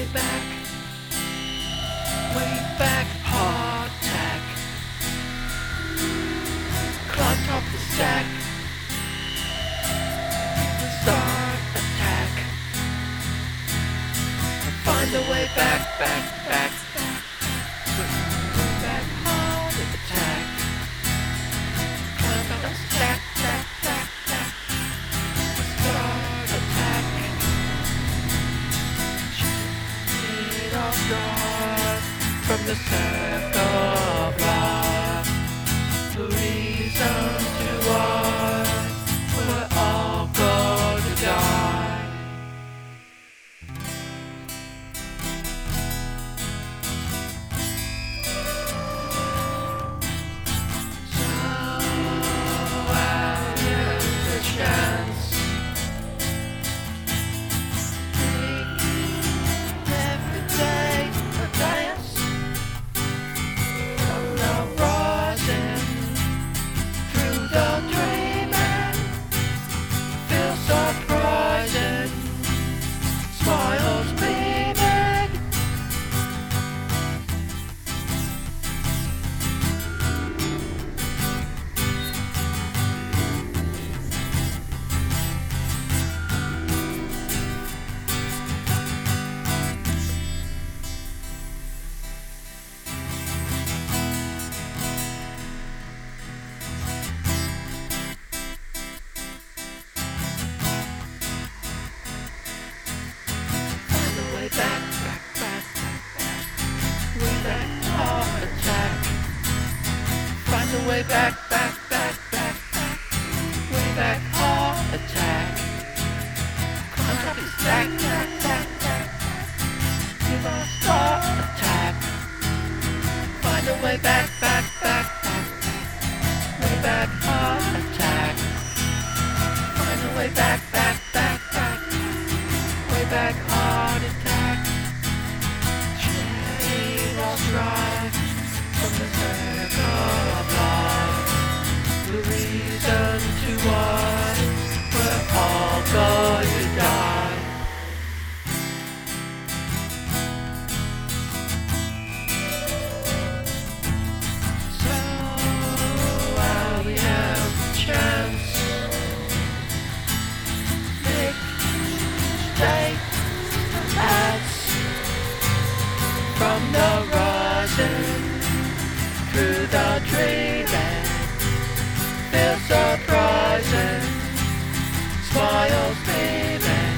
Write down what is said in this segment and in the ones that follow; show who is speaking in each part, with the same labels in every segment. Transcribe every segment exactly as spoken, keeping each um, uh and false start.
Speaker 1: back, way back, hard tack. Climb top the stack, start attack. Find the way back, back, back. Way back, hard attack. Climb top the stack, stack, stack, stack. Start attack. Shit off guard from the circle of life. The reason to why we're all gonna die. So I'll give the chance. Take every day a dance. From the rising through the dreaming, feel surprising, smiles beaming. Find the way back, back, back, back, back. Way back, heart attack. Find the way back, back, back, back, back. Way back, heart attack. Climb up and stack, stack, stack, stack. Give us start attack. Find the way back, back, back, back, back. Way back, heart attack. Find the way back, back, back, back. Way back, heart attack. Chain lost drive from the circle of life. The reason to why we're all going to die. So while we have the chance, make take paths from the rising through the dreaming. Feel surprising, smiles beaming.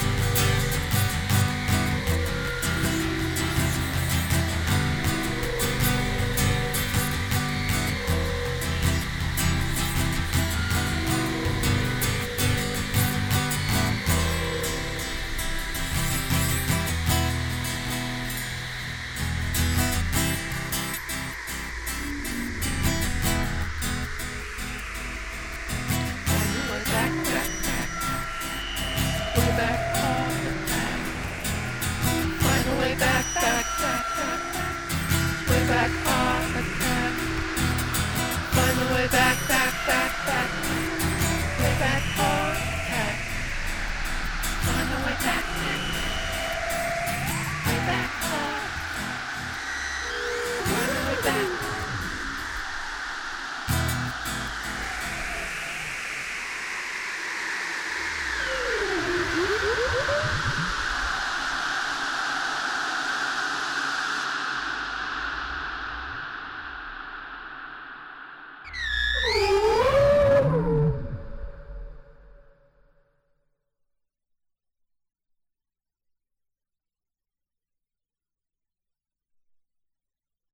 Speaker 1: Find the way back, back, back, back. Way back, heart attack. Find the way back, back, back, back, back. Way back, heart attack. Find the way back, back, back, back, back. Way back, heart attack. Find the way back, back.